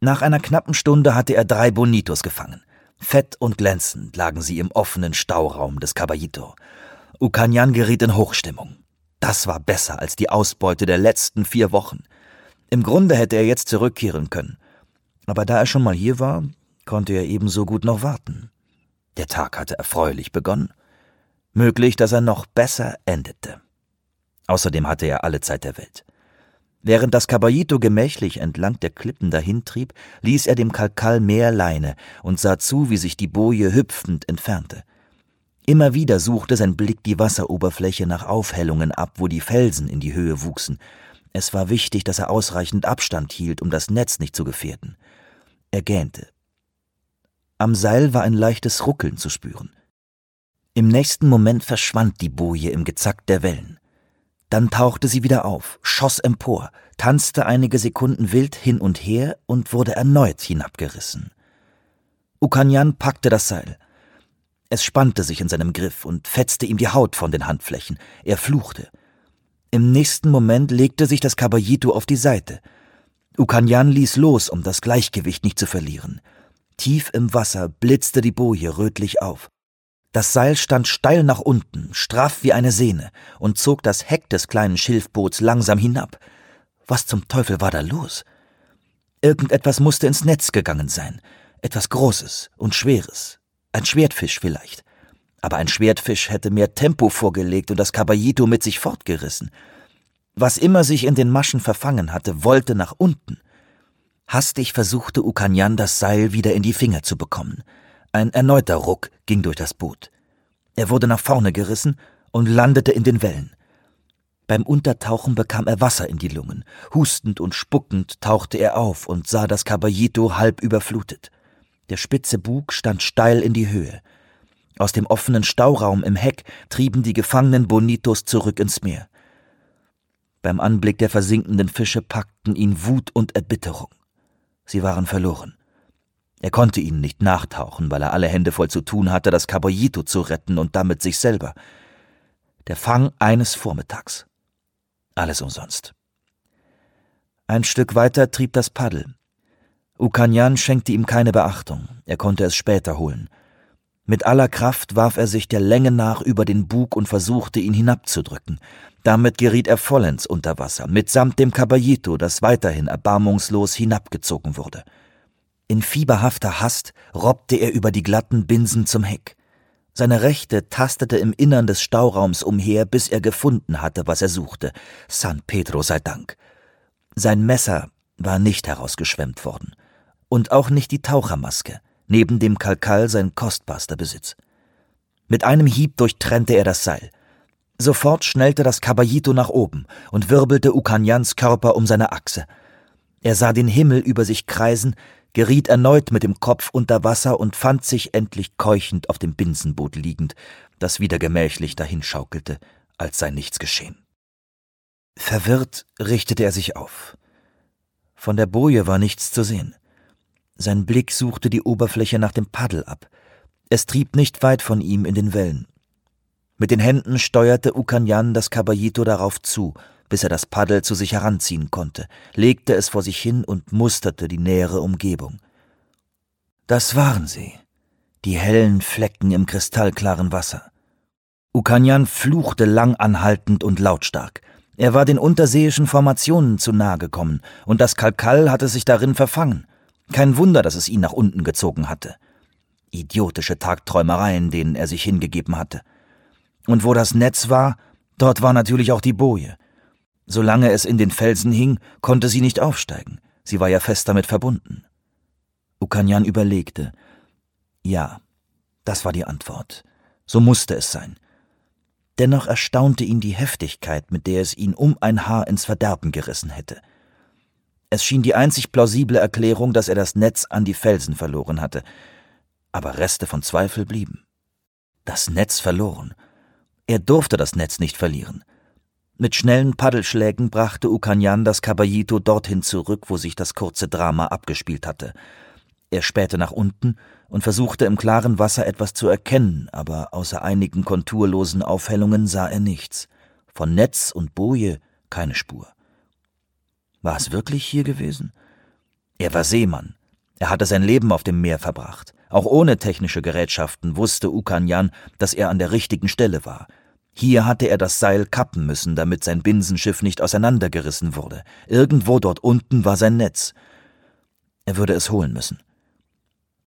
Nach einer knappen Stunde hatte er 3 Bonitos gefangen. Fett und glänzend lagen sie im offenen Stauraum des Caballito. Ucanian geriet in Hochstimmung. Das war besser als die Ausbeute der letzten 4 Wochen. Im Grunde hätte er jetzt zurückkehren können. Aber da er schon mal hier war, konnte er ebenso gut noch warten. Der Tag hatte erfreulich begonnen. Möglich, dass er noch besser endete. Außerdem hatte er alle Zeit der Welt. Während das Caballito gemächlich entlang der Klippen dahintrieb, ließ er dem Kalkal mehr Leine und sah zu, wie sich die Boje hüpfend entfernte. Immer wieder suchte sein Blick die Wasseroberfläche nach Aufhellungen ab, wo die Felsen in die Höhe wuchsen. Es war wichtig, dass er ausreichend Abstand hielt, um das Netz nicht zu gefährden. Er gähnte. Am Seil war ein leichtes Ruckeln zu spüren. Im nächsten Moment verschwand die Boje im Gezack der Wellen. Dann tauchte sie wieder auf, schoss empor, tanzte einige Sekunden wild hin und her und wurde erneut hinabgerissen. Ucanian packte das Seil. Es spannte sich in seinem Griff und fetzte ihm die Haut von den Handflächen. Er fluchte. Im nächsten Moment legte sich das Caballito auf die Seite. Ucanian ließ los, um das Gleichgewicht nicht zu verlieren. Tief im Wasser blitzte die Boje rötlich auf. Das Seil stand steil nach unten, straff wie eine Sehne, und zog das Heck des kleinen Schilfboots langsam hinab. Was zum Teufel war da los? Irgendetwas musste ins Netz gegangen sein. Etwas Großes und Schweres. Ein Schwertfisch vielleicht. Aber ein Schwertfisch hätte mehr Tempo vorgelegt und das Caballito mit sich fortgerissen. Was immer sich in den Maschen verfangen hatte, wollte nach unten. Hastig versuchte Ucanian, das Seil wieder in die Finger zu bekommen. Ein erneuter Ruck ging durch das Boot. Er wurde nach vorne gerissen und landete in den Wellen. Beim Untertauchen bekam er Wasser in die Lungen. Hustend und spuckend tauchte er auf und sah das Caballito halb überflutet. Der spitze Bug stand steil in die Höhe. Aus dem offenen Stauraum im Heck trieben die gefangenen Bonitos zurück ins Meer. Beim Anblick der versinkenden Fische packten ihn Wut und Erbitterung. Sie waren verloren. Er konnte ihnen nicht nachtauchen, weil er alle Hände voll zu tun hatte, das Caballito zu retten und damit sich selber. Der Fang eines Vormittags. Alles umsonst. Ein Stück weiter trieb das Paddel. Ucanian schenkte ihm keine Beachtung, er konnte es später holen. Mit aller Kraft warf er sich der Länge nach über den Bug und versuchte, ihn hinabzudrücken. Damit geriet er vollends unter Wasser, mitsamt dem Caballito, das weiterhin erbarmungslos hinabgezogen wurde. In fieberhafter Hast robbte er über die glatten Binsen zum Heck. Seine Rechte tastete im Innern des Stauraums umher, bis er gefunden hatte, was er suchte. San Pedro sei Dank. Sein Messer war nicht herausgeschwemmt worden. Und auch nicht die Tauchermaske, neben dem Kalkal sein kostbarster Besitz. Mit einem Hieb durchtrennte er das Seil. Sofort schnellte das Caballito nach oben und wirbelte Ucanians Körper um seine Achse. Er sah den Himmel über sich kreisen, geriet erneut mit dem Kopf unter Wasser und fand sich endlich keuchend auf dem Binsenboot liegend, das wieder gemächlich dahinschaukelte, als sei nichts geschehen. Verwirrt richtete er sich auf. Von der Boje war nichts zu sehen. Sein Blick suchte die Oberfläche nach dem Paddel ab. Es trieb nicht weit von ihm in den Wellen. Mit den Händen steuerte Ucanian das Caballito darauf zu, bis er das Paddel zu sich heranziehen konnte, legte es vor sich hin und musterte die nähere Umgebung. Das waren sie, die hellen Flecken im kristallklaren Wasser. Ucanian fluchte lang anhaltend und lautstark. Er war den unterseeischen Formationen zu nahe gekommen, und das Kalkal hatte sich darin verfangen. Kein Wunder, dass es ihn nach unten gezogen hatte. Idiotische Tagträumereien, denen er sich hingegeben hatte. Und wo das Netz war, dort war natürlich auch die Boje. Solange es in den Felsen hing, konnte sie nicht aufsteigen. Sie war ja fest damit verbunden. Ucanian überlegte. Ja, das war die Antwort. So musste es sein. Dennoch erstaunte ihn die Heftigkeit, mit der es ihn um ein Haar ins Verderben gerissen hätte. Es schien die einzig plausible Erklärung, dass er das Netz an die Felsen verloren hatte. Aber Reste von Zweifel blieben. Das Netz verloren. Er durfte das Netz nicht verlieren. Mit schnellen Paddelschlägen brachte Ucanian das Caballito dorthin zurück, wo sich das kurze Drama abgespielt hatte. Er spähte nach unten und versuchte im klaren Wasser etwas zu erkennen, aber außer einigen konturlosen Aufhellungen sah er nichts. Von Netz und Boje keine Spur. War es wirklich hier gewesen? Er war Seemann. Er hatte sein Leben auf dem Meer verbracht. Auch ohne technische Gerätschaften wusste Ukanyan, dass er an der richtigen Stelle war. Hier hatte er das Seil kappen müssen, damit sein Binsenschiff nicht auseinandergerissen wurde. Irgendwo dort unten war sein Netz. Er würde es holen müssen.